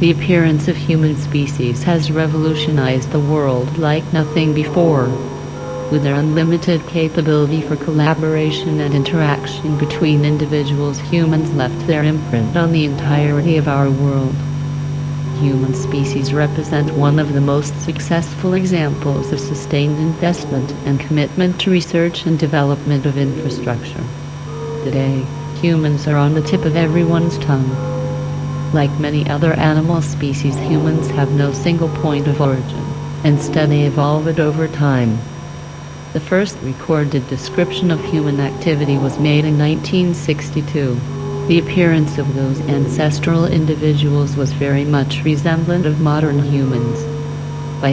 The appearance of human species has revolutionized the world like nothing before. With their unlimited capability for collaboration and interaction between individuals, humans left their imprint on the entirety of our world. Human species represent one of the most successful examples of sustained investment and commitment to research and development of infrastructure. Today, humans are on the tip of everyone's tongue. Like many other animal species, humans have no single point of origin. Instead, they evolved over time. The first recorded description of human activity was made in 1962. The appearance of those ancestral individuals was very much resemblant of modern humans. By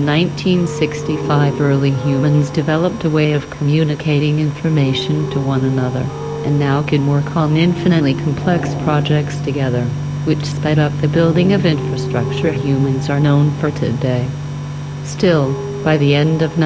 1965, early humans developed a way of communicating information to one another, and now can work on infinitely complex projects together, which sped up the building of infrastructure humans are known for today. Still, by the end of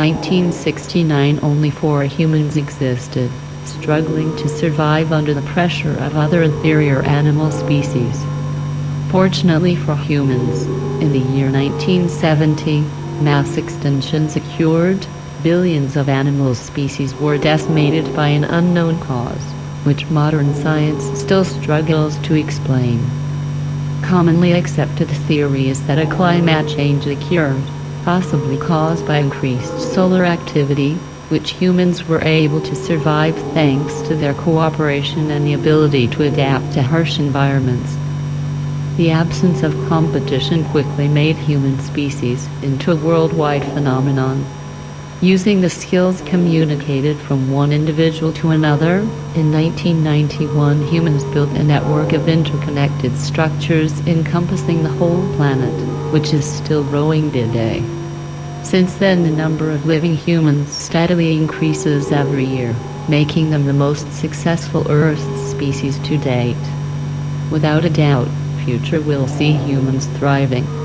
1969, only 4 humans existed, struggling to survive under the pressure of other inferior animal species. Fortunately for humans, in the year 1970, mass extinctions occurred. Billions of animal species were decimated by an unknown cause, which modern science still struggles to explain. Commonly accepted theory is that a climate change occurred, possibly caused by increased solar activity, which humans were able to survive thanks to their cooperation and the ability to adapt to harsh environments. The absence of competition quickly made human species into a worldwide phenomenon. Using the skills communicated from one individual to another, in 1991 humans built a network of interconnected structures encompassing the whole planet, which is still growing today. Since then, the number of living humans steadily increases every year, making them the most successful Earth species to date. Without a doubt, future will see humans thriving.